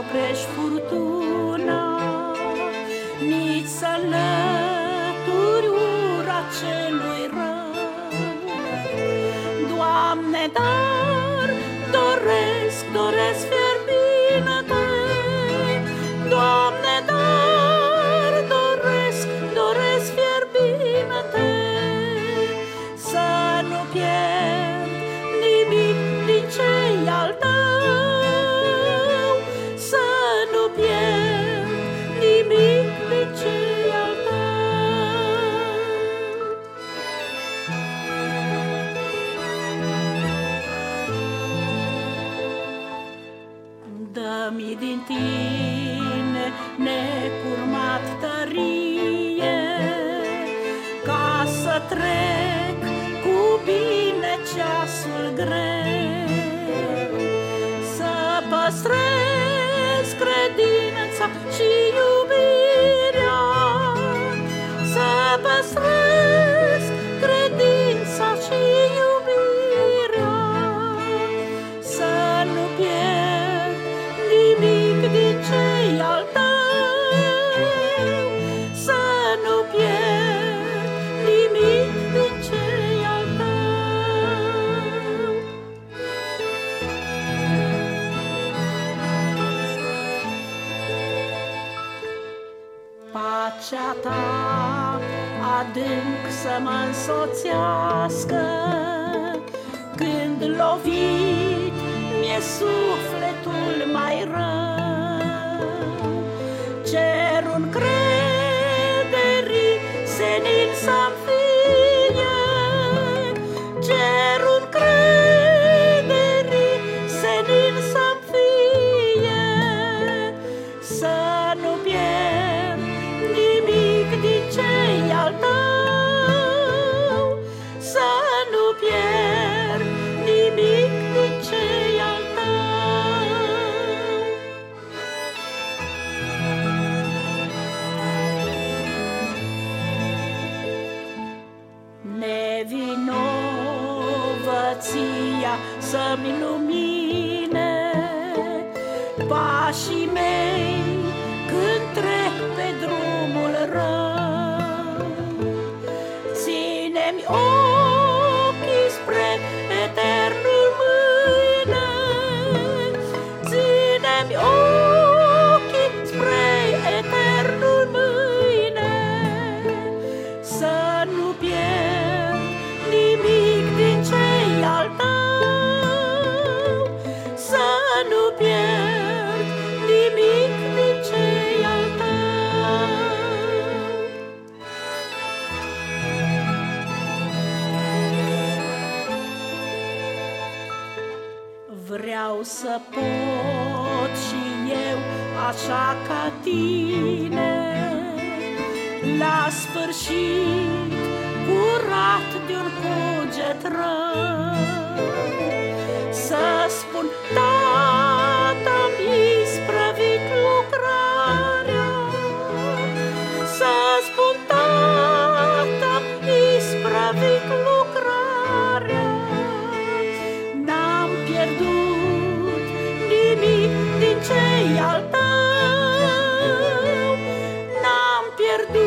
oprești furtuna, nici să lături ura celui rău. Doamne, dar doresc fierbinte. Doamne, dar doresc fierbinte, să nu pierd nimic din ce-i al tău, să nu pierd nimic din ce-i al tău. Dă-mi din tine necurmat tărie, ca să trec cu bine ceasul greu, să păstrez credința și iubirea, să păstrez credința și iubirea, să nu pierd nimic din ce-i al tău, să nu pierd nimic din ce-i al tău. Pacea ta adânc să mă însoțească, când lovit mi-e sufletul mai rău. Cer un crederii senin să-mi fie, cer un crederii senin să-mi fie, să nu pierd nimic din ce-i al tău, să nu pierd nimic din ce-i al tău. Nevinovăția să-mi lumine pașii mei când trec pe drumul rău. Ține-mi ochii spre eternul mâine, ține-mi ochii spre eternul mâine, să nu pierd nimic din ce-i al tău, să nu pierd nimic din ce-i al tău. Vreau să pot și eu așa ca tine, la sfârșit curat de-un cuget rău, să spun: Tată-mi isprăvit lucrarea, să spun: Tată-mi isprăvit lucrarea. N-am pierdut nimic din ce-i al tău, n-am pierdut